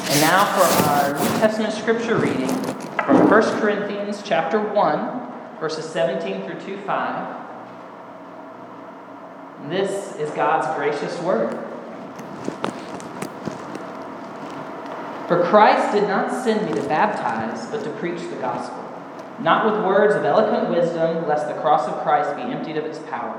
And now for our New Testament scripture reading from 1 Corinthians chapter 1, verses 17 through 2:5. This is God's gracious word. For Christ did not send me to baptize, but to preach the gospel, not with words of eloquent wisdom, lest the cross of Christ be emptied of its power.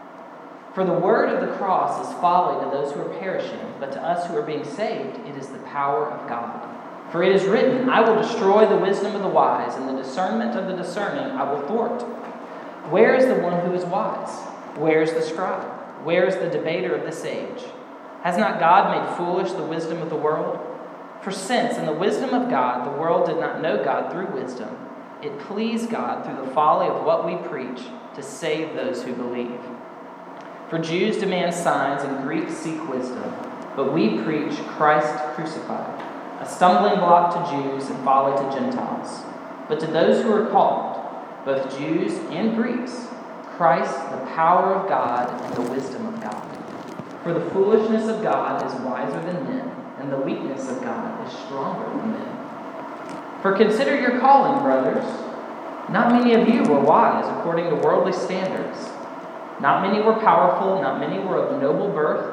For the word of the cross is folly to those who are perishing, but to us who are being saved, it is the power of God. For it is written, I will destroy the wisdom of the wise, and the discernment of the discerning I will thwart. Where is the one who is wise? Where is the scribe? Where is the debater of this age? Has not God made foolish the wisdom of the world? For since in the wisdom of God the world did not know God through wisdom, it pleased God through the folly of what we preach to save those who believe. For Jews demand signs and Greeks seek wisdom, but we preach Christ crucified, a stumbling block to Jews and folly to Gentiles. But to those who are called, both Jews and Greeks, Christ, the power of God and the wisdom of God. For the foolishness of God is wiser than men, and the weakness of God is stronger than men. For consider your calling, brothers. Not many of you were wise according to worldly standards. Not many were powerful, not many were of noble birth.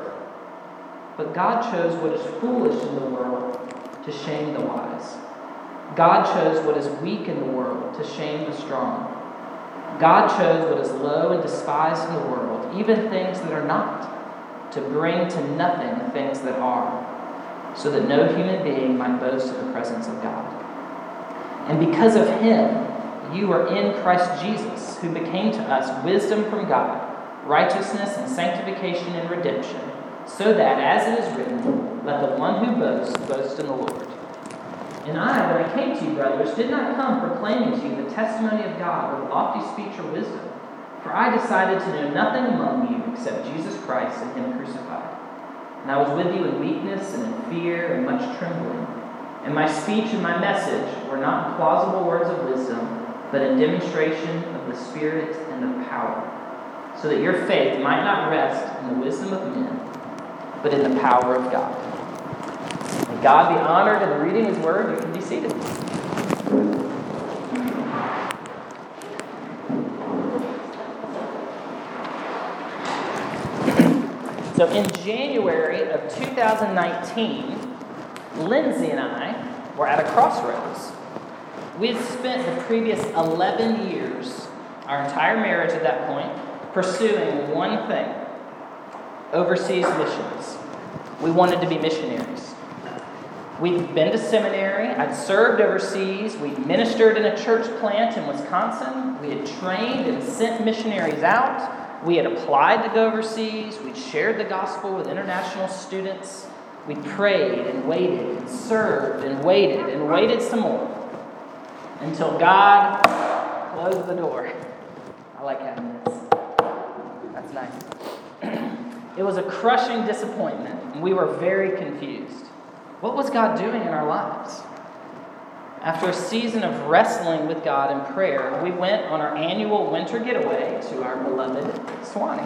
But God chose what is foolish in the world to shame the wise. God chose what is weak in the world to shame the strong. God chose what is low and despised in the world, even things that are not, to bring to nothing things that are, so that no human being might boast in the presence of God. And because of him, you are in Christ Jesus, who became to us wisdom from God, righteousness and sanctification and redemption, so that, as it is written, let the one who boasts boast in the Lord. And I, when I came to you, brothers, did not come proclaiming to you the testimony of God with lofty speech or wisdom, for I decided to know nothing among you except Jesus Christ and him crucified. And I was with you in weakness and in fear and much trembling. And my speech and my message were not in plausible words of wisdom, but in demonstration of the Spirit and of power, so that your faith might not rest in the wisdom of men, but in the power of God. May God be honored in the reading of his word. You can be seated. So in January of 2019, Lindsay and I were at a crossroads. We had spent the previous 11 years, our entire marriage at that point, pursuing one thing: overseas missions. We wanted to be missionaries. We'd been to seminary. I'd served overseas. We'd ministered in a church plant in Wisconsin. We had trained and sent missionaries out. We had applied to go overseas. We'd shared the gospel with international students. We prayed and waited and served and waited some more until God closed the door. I like having this. That's nice. It was a crushing disappointment, and we were very confused. What was God doing in our lives? After a season of wrestling with God in prayer, we went on our annual winter getaway to our beloved Suwannee.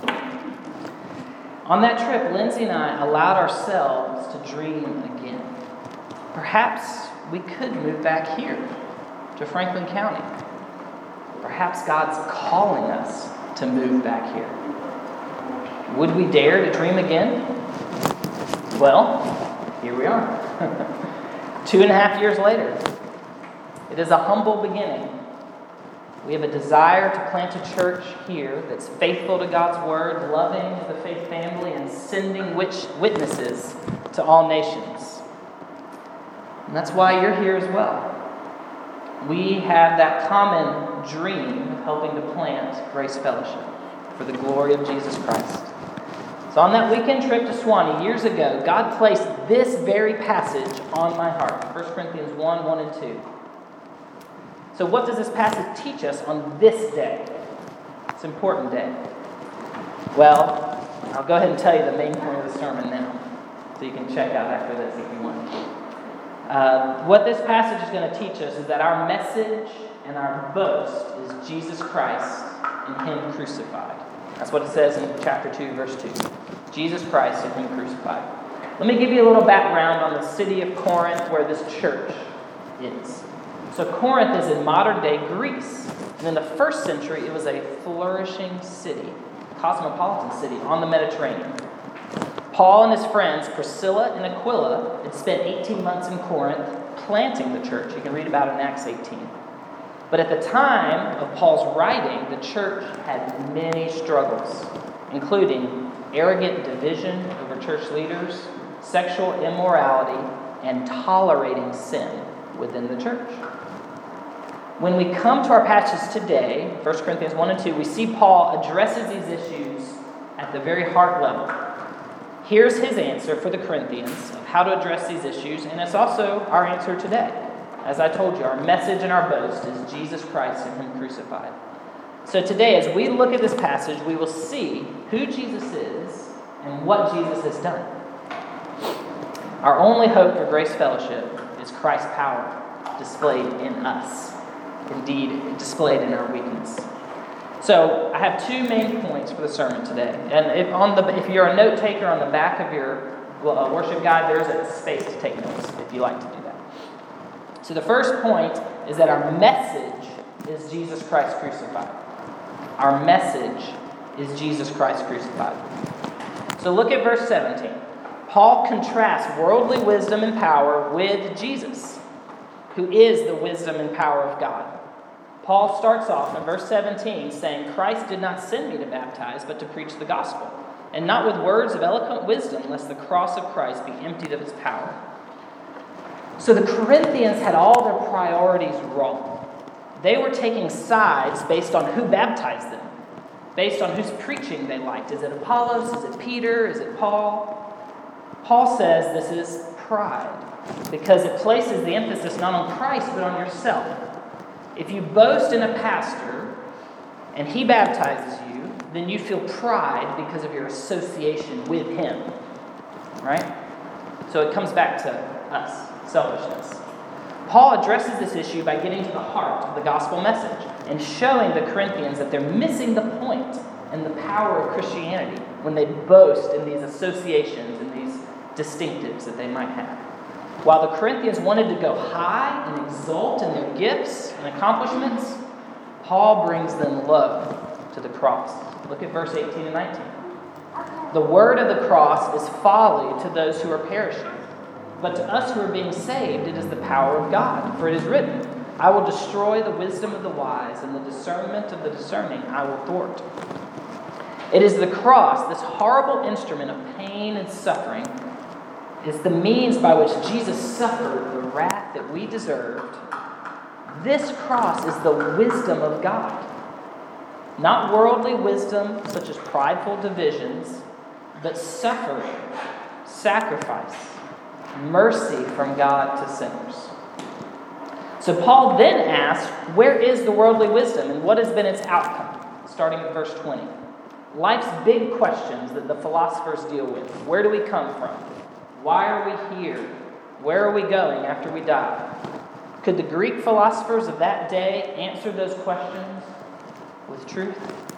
On that trip, Lindsay and I allowed ourselves to dream again. Perhaps we could move back here to Franklin County. Perhaps God's calling us to move back here. Would we dare to dream again? Well, here we are. 2.5 years later. It is a humble beginning. We have a desire to plant a church here that's faithful to God's word, loving the faith family, and sending witnesses to all nations. And that's why you're here as well. We have that common dream of helping to plant Grace Fellowship for the glory of Jesus Christ. So on that weekend trip to Suwannee years ago, God placed this very passage on my heart. 1 Corinthians 1, 1 and 2. So what does this passage teach us on this day? It's an important day. Well, I'll go ahead and tell you the main point of the sermon now, so you can check out after this if you want. What this passage is going to teach us is that our message and our boast is Jesus Christ and him crucified. That's what it says in chapter 2, verse 2. Jesus Christ and him crucified. Let me give you a little background on the city of Corinth where this church is. So Corinth is in modern-day Greece. And in the first century, it was a flourishing city, cosmopolitan city on the Mediterranean. Paul and his friends, Priscilla and Aquila, had spent 18 months in Corinth planting the church. You can read about it in Acts 18. But at the time of Paul's writing, the church had many struggles, including arrogant division over church leaders, sexual immorality, and tolerating sin within the church. When we come to our passage today, 1 Corinthians 1 and 2, we see Paul addresses these issues at the very heart level. Here's his answer for the Corinthians of how to address these issues, and it's also our answer today. As I told you, our message and our boast is Jesus Christ and Him crucified. So today, as we look at this passage, we will see who Jesus is and what Jesus has done. Our only hope for Grace Fellowship is Christ's power displayed in us, indeed displayed in our weakness. So I have two main points for the sermon today. And if you're a note taker, on the back of your worship guide, there's a space to take notes if you like to do that. So the first point is that our message is Jesus Christ crucified. Our message is Jesus Christ crucified. So look at verse 17. Paul contrasts worldly wisdom and power with Jesus, who is the wisdom and power of God. Paul starts off in verse 17 saying, Christ did not send me to baptize, but to preach the gospel, and not with words of eloquent wisdom, lest the cross of Christ be emptied of its power. So the Corinthians had all their priorities wrong. They were taking sides based on who baptized them, based on whose preaching they liked. Is it Apollos? Is it Peter? Is it Paul? Paul says this is pride, because it places the emphasis not on Christ, but on yourself. If you boast in a pastor and he baptizes you, then you feel pride because of your association with him, right? So it comes back to us, selfishness. Paul addresses this issue by getting to the heart of the gospel message and showing the Corinthians that they're missing the point and the power of Christianity when they boast in these associations and these distinctives that they might have. While the Corinthians wanted to go high and exalt in their gifts and accomplishments, Paul brings them low to the cross. Look at verse 18 and 19. The word of the cross is folly to those who are perishing, but to us who are being saved, it is the power of God. For it is written, I will destroy the wisdom of the wise, and the discernment of the discerning I will thwart. It is the cross, this horrible instrument of pain and suffering, is the means by which Jesus suffered the wrath that we deserved. This cross is the wisdom of God. Not worldly wisdom, such as prideful divisions, but suffering, sacrifice, mercy from God to sinners. So Paul then asks, where is the worldly wisdom and what has been its outcome? Starting at verse 20. Life's big questions that the philosophers deal with. Where do we come from? Why are we here? Where are we going after we die? Could the Greek philosophers of that day answer those questions with truth?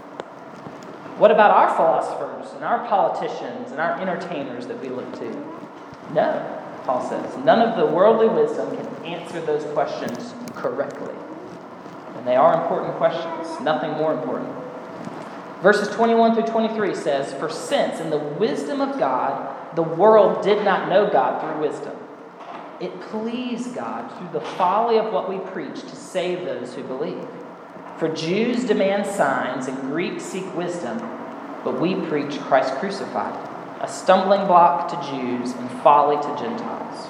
What about our philosophers and our politicians and our entertainers that we look to? No, Paul says. None of the worldly wisdom can answer those questions correctly. And they are important questions, nothing more important. Verses 21 through 23 says, For since in the wisdom of God, the world did not know God through wisdom, it pleased God through the folly of what we preach to save those who believe. For Jews demand signs and Greeks seek wisdom, but we preach Christ crucified, a stumbling block to Jews and folly to Gentiles.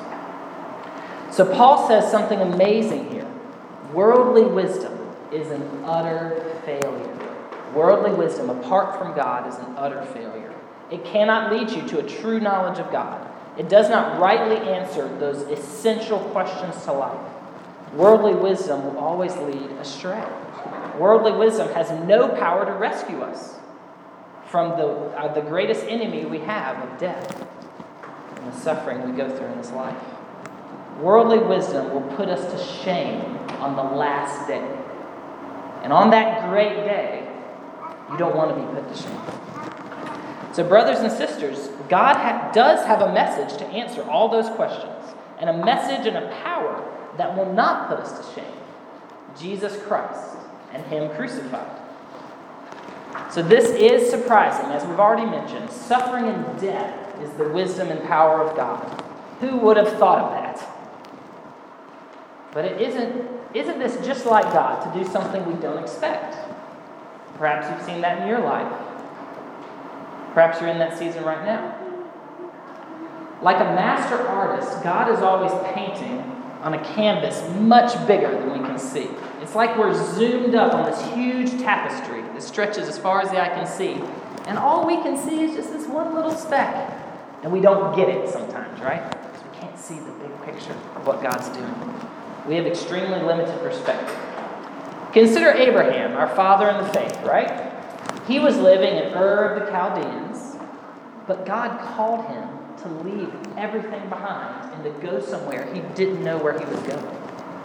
So Paul says something amazing here. Worldly wisdom is an utter failure. Worldly wisdom, apart from God, is an utter failure. It cannot lead you to a true knowledge of God. It does not rightly answer those essential questions to life. Worldly wisdom will always lead astray. Worldly wisdom has no power to rescue us from the greatest enemy we have of death and the suffering we go through in this life. Worldly wisdom will put us to shame on the last day. And on that great day, you don't want to be put to shame. So brothers and sisters, God does have a message to answer all those questions, and a message and a power that will not put us to shame. Jesus Christ and Him crucified. So this is surprising. As we've already mentioned, suffering and death is the wisdom and power of God. Who would have thought of that? But isn't this just like God to do something we don't expect? Perhaps you've seen that in your life. Perhaps you're in that season right now. Like a master artist, God is always painting on a canvas much bigger than we can see. It's like we're zoomed up on this huge tapestry that stretches as far as the eye can see. And all we can see is just this one little speck. And we don't get it sometimes, right? Because we can't see the big picture of what God's doing. We have extremely limited perspective. Consider Abraham, our father in the faith, right? He was living in Ur of the Chaldeans, but God called him to leave everything behind and to go somewhere he didn't know where he was going.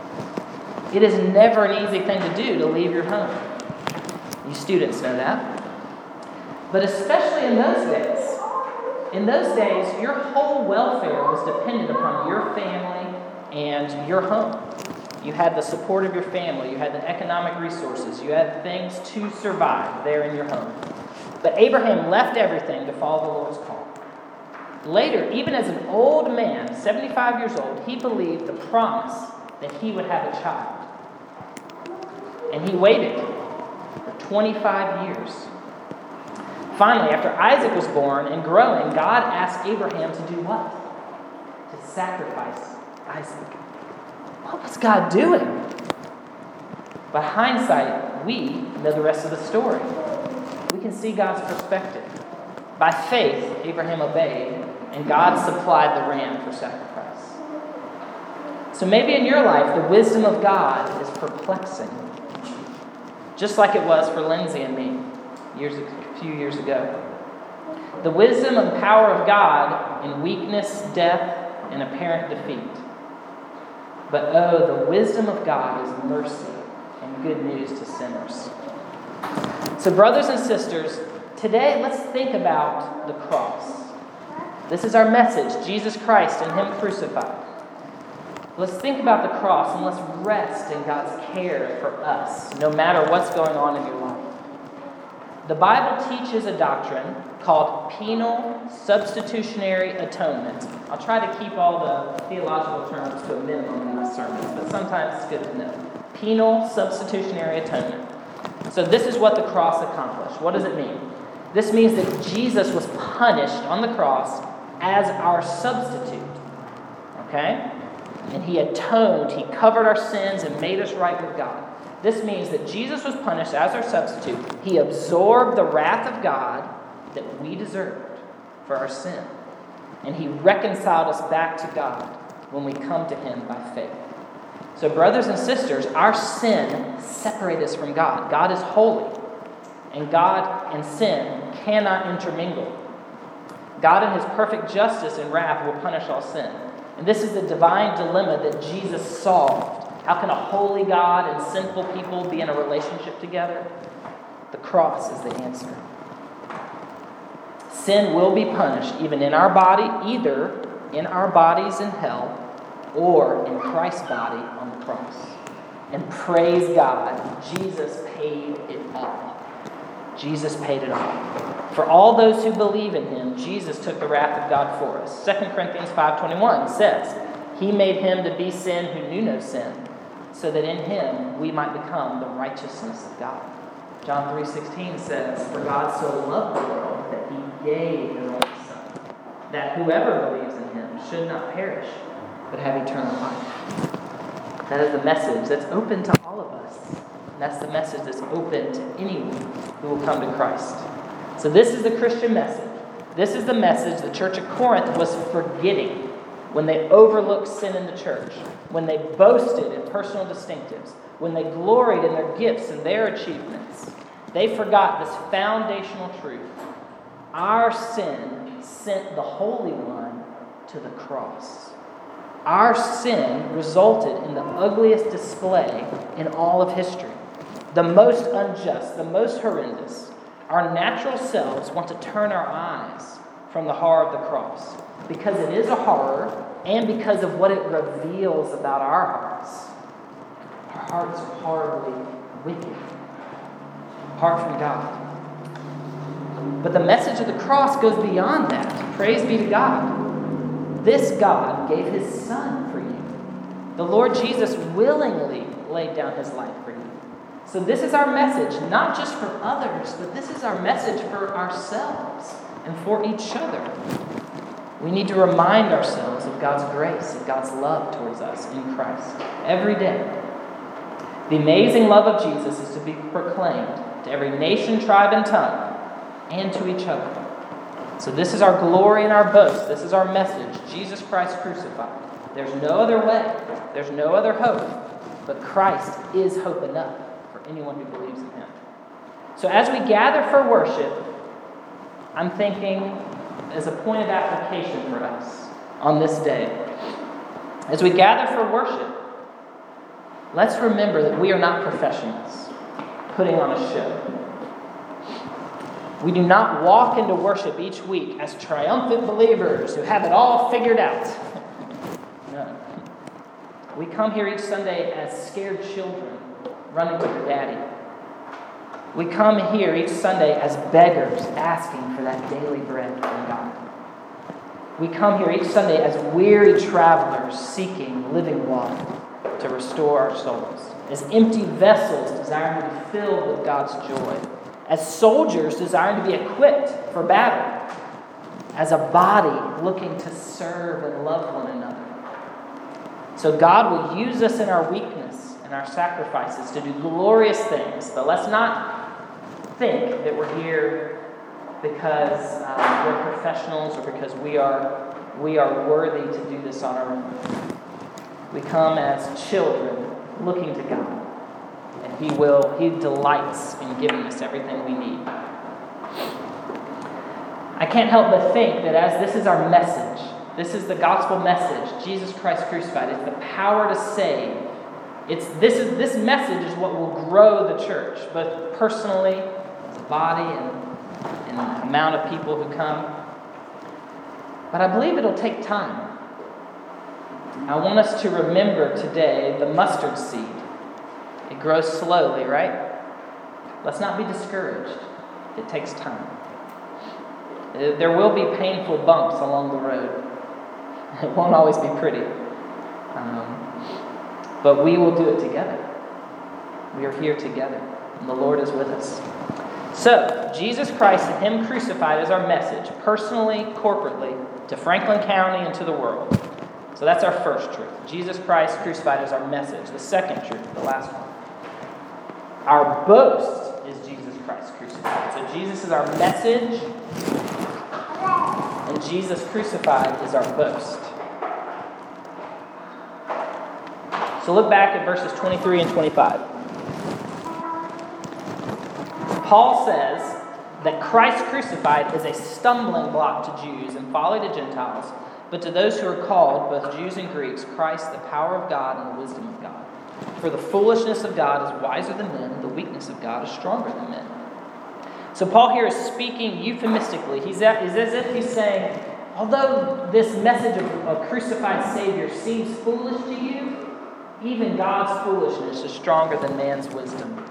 It is never an easy thing to do to leave your home. You students know that. But especially in those days. In those days, your whole welfare was dependent upon your family and your home. You had the support of your family. You had the economic resources. You had things to survive there in your home. But Abraham left everything to follow the Lord's call. Later, even as an old man, 75 years old, he believed the promise that he would have a child. And he waited for 25 years. Finally, after Isaac was born and growing, God asked Abraham to do what? To sacrifice Isaac. What was God doing? By hindsight, we know the rest of the story. We can see God's perspective. By faith, Abraham obeyed, and God supplied the ram for sacrifice. So maybe in your life, the wisdom of God is perplexing. Just like it was for Lindsay and me a few years ago. The wisdom and power of God in weakness, death, and apparent defeat. But oh, the wisdom of God is mercy and good news to sinners. So brothers and sisters, today let's think about the cross. This is our message, Jesus Christ and Him crucified. Let's think about the cross and let's rest in God's care for us, no matter what's going on in your life. The Bible teaches a doctrine called penal substitutionary atonement. I'll try to keep all the theological terms to a minimum in my sermons, but sometimes it's good to know. Penal substitutionary atonement. So this is what the cross accomplished. What does it mean? This means that Jesus was punished on the cross as our substitute. Okay? And He atoned, He covered our sins and made us right with God. This means that Jesus was punished as our substitute. He absorbed the wrath of God that we deserved for our sin. And He reconciled us back to God when we come to Him by faith. So brothers and sisters, our sin separates us from God. God is holy. And God and sin cannot intermingle. God in His perfect justice and wrath will punish all sin. And this is the divine dilemma that Jesus solved. How can a holy God and sinful people be in a relationship together? The cross is the answer. Sin will be punished even in our body, either in our bodies in hell or in Christ's body on the cross. And praise God, Jesus paid it all. Jesus paid it all. For all those who believe in Him, Jesus took the wrath of God for us. 2 Corinthians 5:21 says, He made Him to be sin who knew no sin, so that in Him we might become the righteousness of God. John 3:16 says, For God so loved the world that He gave His only Son, that whoever believes in Him should not perish, but have eternal life. That is the message that's open to all of us. And that's the message that's open to anyone who will come to Christ. So this is the Christian message. This is the message the church at Corinth was forgetting when they overlooked sin in the church, when they boasted in personal distinctives, when they gloried in their gifts and their achievements. They forgot this foundational truth. Our sin sent the Holy One to the cross. Our sin resulted in the ugliest display in all of history. The most unjust, the most horrendous, our natural selves want to turn our eyes from the horror of the cross because it is a horror and because of what it reveals about our hearts. Our hearts are horribly wicked, apart from God. But the message of the cross goes beyond that. Praise be to God. This God gave his Son for you. The Lord Jesus willingly laid down his life for you. So this is our message, not just for others, but this is our message for ourselves and for each other. We need to remind ourselves of God's grace, of God's love towards us in Christ every day. The amazing love of Jesus is to be proclaimed to every nation, tribe, and tongue, and to each other. So this is our glory and our boast. This is our message, Jesus Christ crucified. There's no other way. There's no other hope. But Christ is hope enough for anyone who believes in him. So as we gather for worship, I'm thinking as a point of application for us on this day. As we gather for worship, let's remember that we are not professionals putting on a show. We do not walk into worship each week as triumphant believers who have it all figured out. No. We come here each Sunday as scared children running to their daddy. We come here each Sunday as beggars asking for that daily bread from God. We come here each Sunday as weary travelers seeking living water to restore our souls, as empty vessels desiring to be filled with God's joy, as soldiers desiring to be equipped for battle, as a body looking to serve and love one another. So God will use us in our weakness and our sacrifices to do glorious things, but let's not think that we're here because we're professionals or because we are worthy to do this on our own. We come as children looking to God. And He delights in giving us everything we need. I can't help but think that as this is our message, this is the gospel message, Jesus Christ crucified, it's the power to save. This message is what will grow the church, both personally, as a body, and the amount of people who come. But I believe it'll take time. I want us to remember today the mustard seed. It grows slowly, right? Let's not be discouraged. It takes time. There will be painful bumps along the road. It won't always be pretty. But we will do it together. We are here together, and the Lord is with us. So, Jesus Christ and Him crucified is our message, personally, corporately, to Franklin County and to the world. So that's our first truth. Jesus Christ crucified is our message. The second truth, the last one. Our boast is Jesus Christ crucified. So Jesus is our message, and Jesus crucified is our boast. So look back at verses 23 and 25. Paul says that Christ crucified is a stumbling block to Jews and folly to Gentiles, but to those who are called, both Jews and Greeks, Christ, the power of God and the wisdom of God. For the foolishness of God is wiser than men, and the weakness of God is stronger than men. So Paul here is speaking euphemistically. He's as if he's saying, although this message of a crucified Savior seems foolish to you, even God's foolishness is stronger than man's wisdom.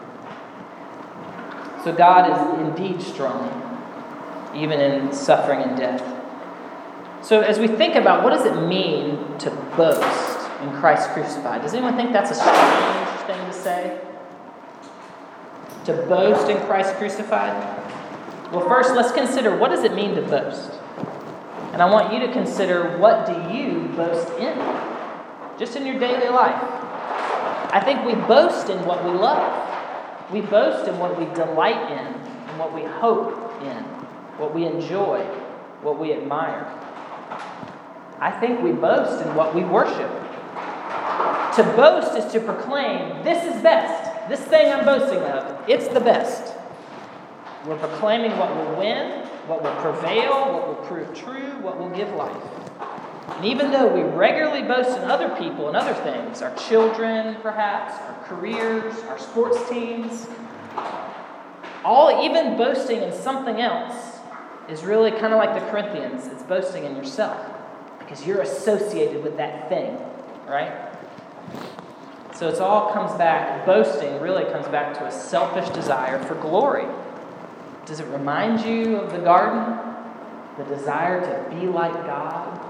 So God is indeed strong, even in suffering and death. So as we think about what does it mean to boast in Christ crucified, does anyone think that's a strange thing to say? To boast in Christ crucified? Well, first let's consider what does it mean to boast? And I want you to consider, what do you boast in? Just in your daily life. I think we boast in what we love. We boast in what we delight in, and what we hope in, what we enjoy, what we admire. I think we boast in what we worship. To boast is to proclaim, this is best. This thing I'm boasting of, it's the best. We're proclaiming what will win, what will prevail, what will prove true, what will give life. And even though we regularly boast in other people and other things, our children perhaps, our careers, our sports teams, Even boasting in something else is really kind of like the Corinthians. It's boasting in yourself because you're associated with that thing, right? So boasting really comes back to a selfish desire for glory. Does it remind you of the garden? The desire to be like God?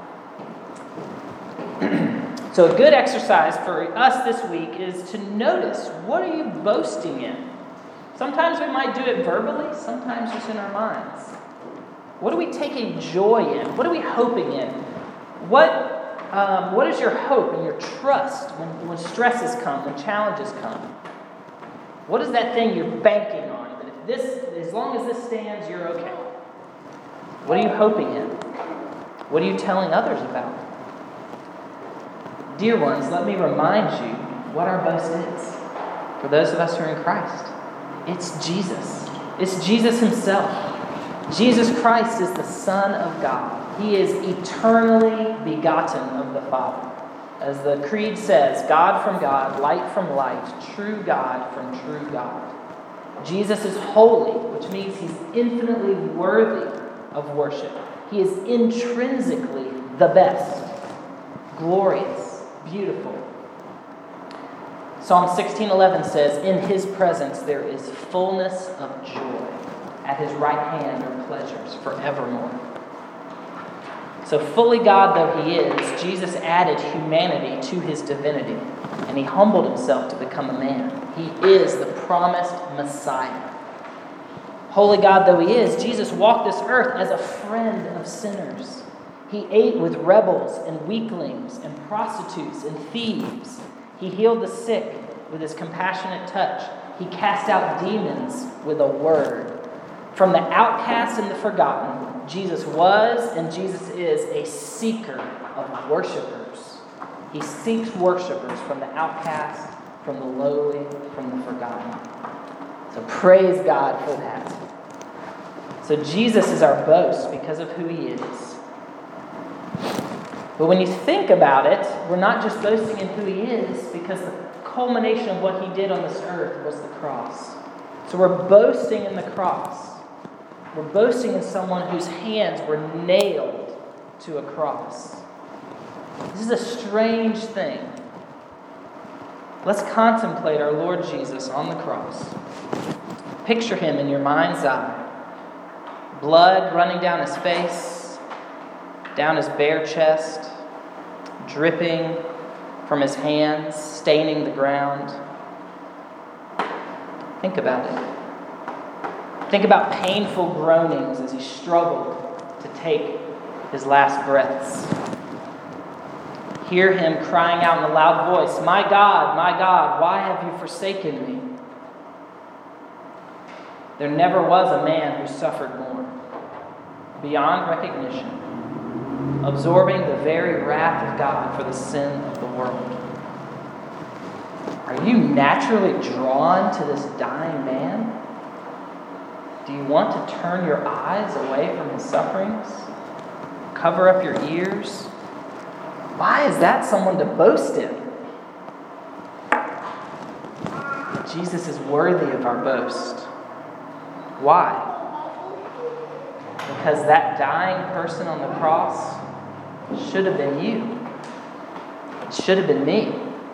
So a good exercise for us this week is to notice, what are you boasting in? Sometimes we might do it verbally, sometimes just in our minds. What are we taking joy in? What are we hoping in? What is your hope and your trust when stresses come, when challenges come? What is that thing you're banking on? That as long as this stands, you're okay. What are you hoping in? What are you telling others about? Dear ones, let me remind you what our boast is. For those of us who are in Christ, it's Jesus. It's Jesus himself. Jesus Christ is the Son of God. He is eternally begotten of the Father. As the Creed says, God from God, light from light, true God from true God. Jesus is holy, which means he's infinitely worthy of worship. He is intrinsically the best, glorious, beautiful. Psalm 16:11 says, in his presence there is fullness of joy. At his right hand are pleasures forevermore. So fully God though he is, Jesus added humanity to his divinity, and he humbled himself to become a man. He is the promised Messiah. Holy God though he is, Jesus walked this earth as a friend of sinners. He ate with rebels and weaklings and prostitutes and thieves. He healed the sick with his compassionate touch. He cast out demons with a word. From the outcast and the forgotten, Jesus was and Jesus is a seeker of worshipers. He seeks worshipers from the outcast, from the lowly, from the forgotten. So praise God for that. So Jesus is our boast because of who he is. But when you think about it, we're not just boasting in who he is, because the culmination of what he did on this earth was the cross. So we're boasting in the cross. We're boasting in someone whose hands were nailed to a cross. This is a strange thing. Let's contemplate our Lord Jesus on the cross. Picture him in your mind's eye. Blood running down his face, down his bare chest, dripping from his hands, staining the ground. Think about it. Think about painful groanings as he struggled to take his last breaths. Hear him crying out in a loud voice, my God, why have you forsaken me?" There never was a man who suffered more, beyond recognition, absorbing the very wrath of God for the sin of the world. Are you naturally drawn to this dying man? Do you want to turn your eyes away from his sufferings? Cover up your ears? Why is that someone to boast in? Jesus is worthy of our boast. Why? Because that dying person on the cross should have been you. It should have been me.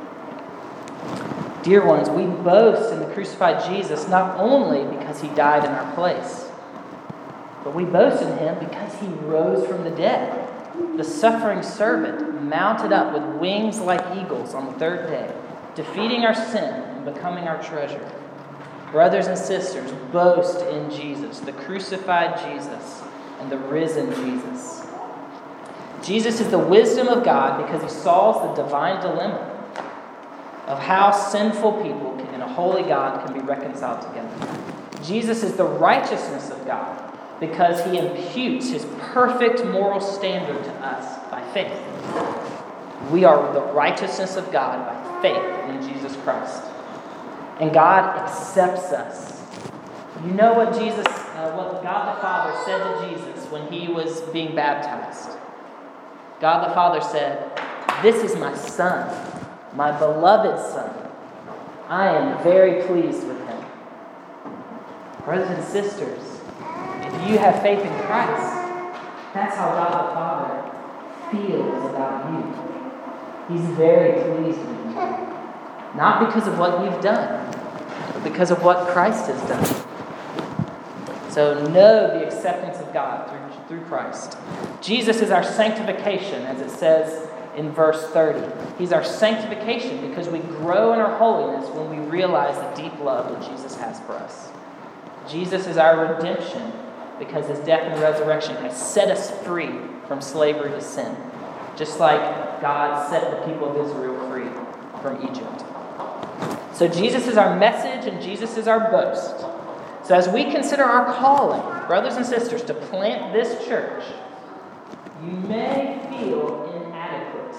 Dear ones, we boast in the crucified Jesus not only because he died in our place, but we boast in him because he rose from the dead. The suffering servant mounted up with wings like eagles on the third day, defeating our sin and becoming our treasure. Brothers and sisters, boast in Jesus, the crucified Jesus and the risen Jesus. Jesus is the wisdom of God because he solves the divine dilemma of how sinful people and a holy God can be reconciled together. Jesus is the righteousness of God because he imputes his perfect moral standard to us by faith. We are the righteousness of God by faith in Jesus Christ. And God accepts us. You know what what God the Father said to Jesus when he was being baptized. God the Father said, "This is my Son, my beloved Son. I am very pleased with him." Brothers and sisters, if you have faith in Christ, that's how God the Father feels about you. He's very pleased with you. Not because of what you've done, but because of what Christ has done. So know the acceptance of God through Christ. Jesus is our sanctification, as it says in verse 30. He's our sanctification because we grow in our holiness when we realize the deep love that Jesus has for us. Jesus is our redemption because his death and resurrection has set us free from slavery to sin, just like God set the people of Israel free from Egypt. So Jesus is our message and Jesus is our boast. So as we consider our calling, brothers and sisters, to plant this church, you may feel inadequate.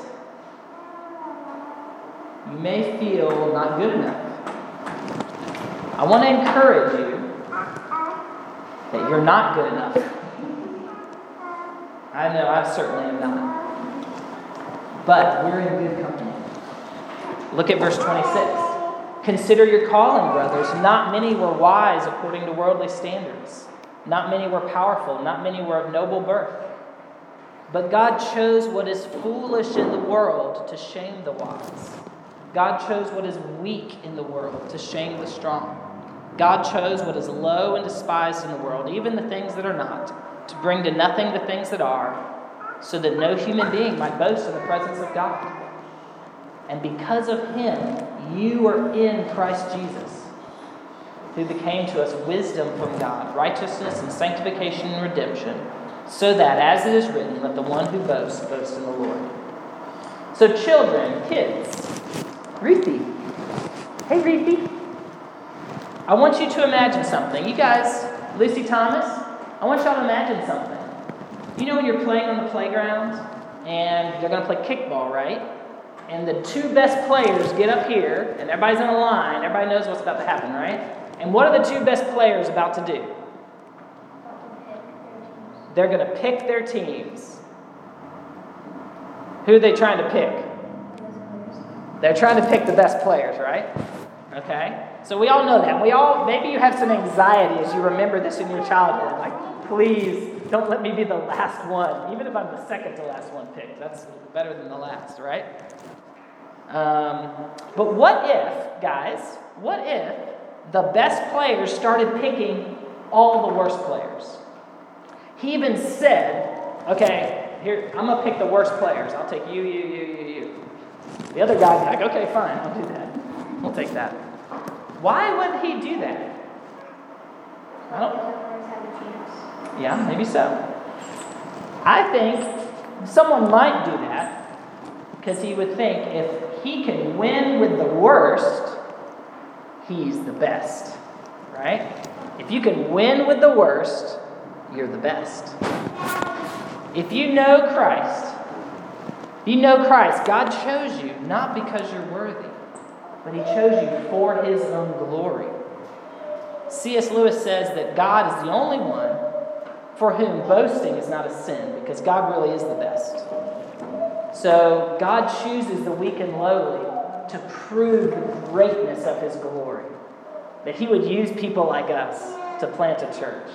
You may feel not good enough. I want to encourage you that you're not good enough. I know I certainly am not. But we're in good company. Look at verse 26. Consider your calling, brothers. Not many were wise according to worldly standards. Not many were powerful. Not many were of noble birth. But God chose what is foolish in the world to shame the wise. God chose what is weak in the world to shame the strong. God chose what is low and despised in the world, even the things that are not, to bring to nothing the things that are, so that no human being might boast in the presence of God. And because of him, you are in Christ Jesus, who became to us wisdom from God, righteousness and sanctification and redemption, so that, as it is written, let the one who boasts, boast in the Lord. So children, kids, Ruthie. Hey, Ruthie. I want you to imagine something. You guys, Lucy Thomas, I want y'all to imagine something. You know when you're playing on the playground and they're going to play kickball, right? And the two best players get up here and everybody's in a line. Everybody knows what's about to happen, right? And what are the two best players about to do? They're going to pick their teams. Who are they trying to pick? They're trying to pick the best players, right? Okay? So we all know that. Maybe you have some anxiety as you remember this in your childhood. Like, please don't let me be the last one. Even if I'm the second to last one picked. That's better than the last, right? But what if, guys, the best players started picking all the worst players? He even said, okay, here, I'm going to pick the worst players. I'll take you. The other guy's like, okay, fine, I'll do that. We'll take that. Why would he do that? I don't know. Yeah, maybe so. I think someone might do that because he would think if he can win with the worst, he's the best, right? If you can win with the worst, you're the best. If you know Christ, God chose you not because you're worthy, but he chose you for his own glory. C.S. Lewis says that God is the only one for whom boasting is not a sin, because God really is the best. So God chooses the weak and lowly to prove the greatness of his glory, that he would use people like us to plant a church.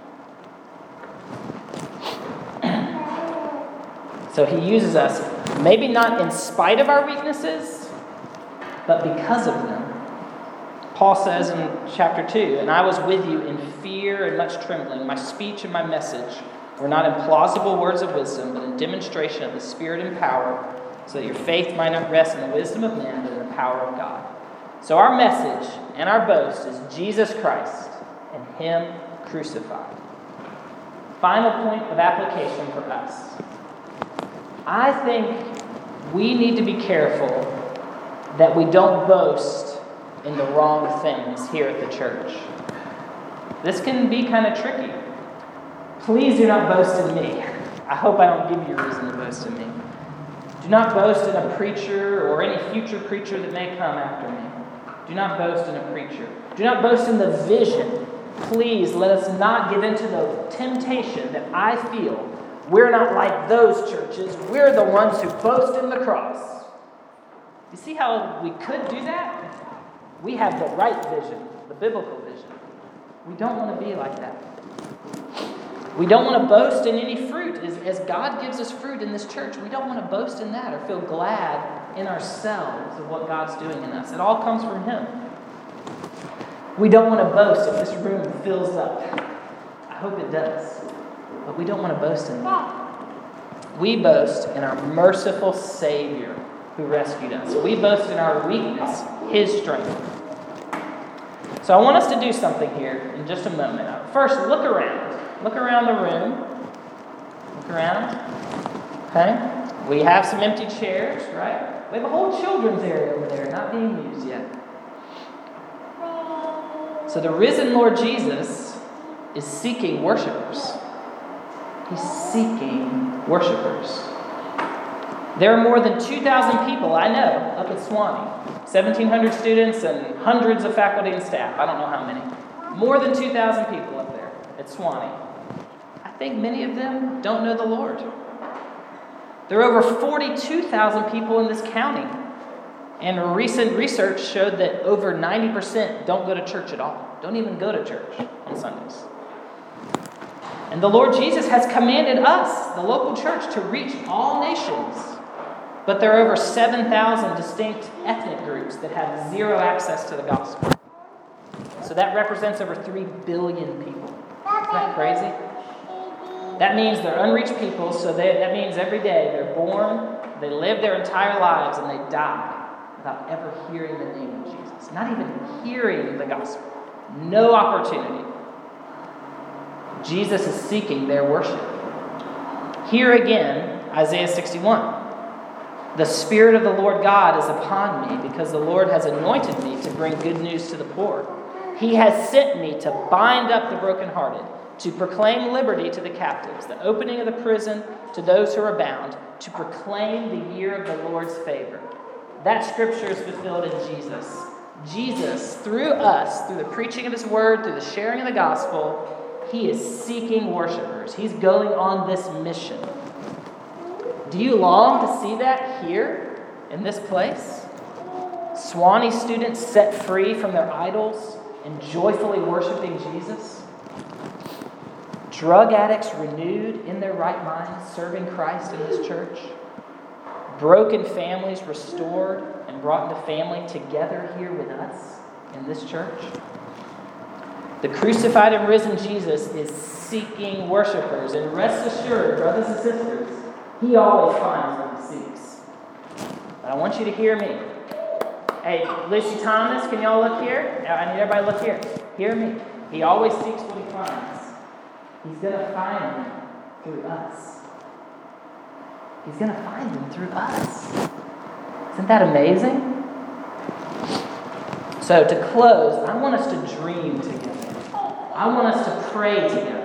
So he uses us, maybe not in spite of our weaknesses, but because of them. Paul says in chapter 2, and I was with you in fear and much trembling. My speech and my message were not in plausible words of wisdom, but in demonstration of the Spirit and power, so that your faith might not rest in the wisdom of man, but in the power of God. So our message and our boast is Jesus Christ and him crucified. Final point of application for us. I think we need to be careful that we don't boast in the wrong things here at the church. This can be kind of tricky. Please do not boast in me. I hope I don't give you a reason to boast in me. Do not boast in a preacher or any future preacher that may come after me. Do not boast in a preacher. Do not boast in the vision. Please let us not give into the temptation that I feel we're not like those churches. We're the ones who boast in the cross. You see how we could do that? We have the right vision, the biblical vision. We don't want to be like that. We don't want to boast in any fruit. As God gives us fruit in this church, we don't want to boast in that or feel glad in ourselves of what God's doing in us. It all comes from Him. We don't want to boast if this room fills up. I hope it does. But we don't want to boast in that. We boast in our merciful Savior who rescued us. We boast in our weakness, His strength. So I want us to do something here in just a moment. First, look around. Look around the room. Look around. Okay? We have some empty chairs, right? We have a whole children's area over there not being used yet. So the risen Lord Jesus is seeking worshipers. He's seeking worshipers. There are more than 2,000 people I know up at Sewanee. 1,700 students and hundreds of faculty and staff. I don't know how many. More than 2,000 people up there at Sewanee. I think many of them don't know the Lord. There are over 42,000 people in this county. And recent research showed that over 90% don't go to church at all. Don't even go to church on Sundays. And the Lord Jesus has commanded us, the local church, to reach all nations. But there are over 7,000 distinct ethnic groups that have zero access to the gospel. So that represents over 3 billion people. Isn't that crazy? That means they're unreached people, so that means every day they're born, they live their entire lives, and they die without ever hearing the name of Jesus. Not even hearing the gospel. No opportunity. Jesus is seeking their worship. Here again, Isaiah 61. The Spirit of the Lord God is upon me because the Lord has anointed me to bring good news to the poor. He has sent me to bind up the brokenhearted, to proclaim liberty to the captives, the opening of the prison to those who are bound, to proclaim the year of the Lord's favor. That scripture is fulfilled in Jesus. Jesus, through us, through the preaching of His word, through the sharing of the gospel, He is seeking worshipers. He's going on this mission. Do you long to see that here in this place? Sewanee students set free from their idols and joyfully worshiping Jesus? Drug addicts renewed in their right minds, serving Christ in this church? Broken families restored and brought into family together here with us in this church? The crucified and risen Jesus is seeking worshipers, and rest assured, brothers and sisters, He always finds what He seeks. But I want you to hear me. Hey, Lucy Thomas, can y'all look here? I need everybody to look here. Hear me. He always seeks what He finds. He's going to find them through us. He's going to find them through us. Isn't that amazing? So to close, I want us to dream together. I want us to pray together.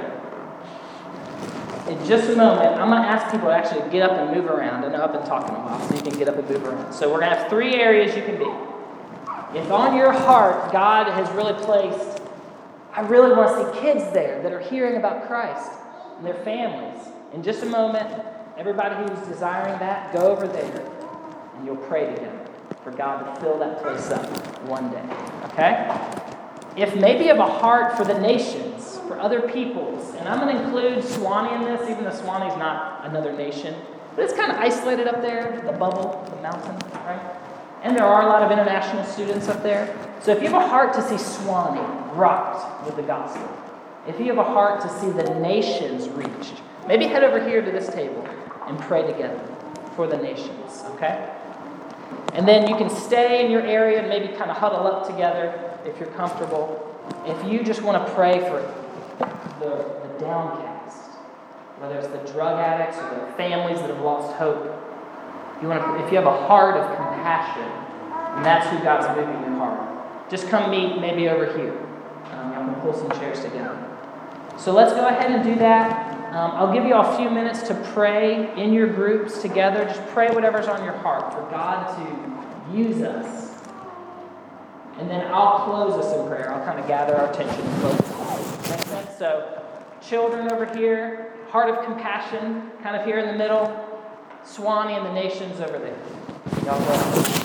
In just a moment, I'm going to ask people to actually get up and move around. I know I've been talking a while, so you can get up and move around. So we're going to have 3 areas you can be. If on your heart God has really placed, I really want to see kids there that are hearing about Christ and their families. In just a moment, everybody who's desiring that, go over there and you'll pray together for God to fill that place up one day. Okay? If maybe you have a heart for the nations, for other peoples, and I'm going to include Sewanee in this, even though Sewanee's not another nation, but it's kind of isolated up there, the bubble, the mountain, right? And there are a lot of international students up there. So if you have a heart to see Sewanee rocked with the gospel, if you have a heart to see the nations reached, maybe head over here to this table and pray together for the nations, okay? And then you can stay in your area and maybe kind of huddle up together if you're comfortable. If you just want to pray for the downcast, whether it's the drug addicts or the families that have lost hope, if you have a heart of compassion, and that's who God's moving your heart, just come meet maybe over here. Y'all can pull some chairs together. So let's go ahead and do that. I'll give you a few minutes to pray in your groups together. Just pray whatever's on your heart for God to use us. And then I'll close us in prayer. I'll kind of gather our attention and focus. Make sense? So, children over here, heart of compassion, kind of here in the middle. Sewanee and the nations over there. Y'all go.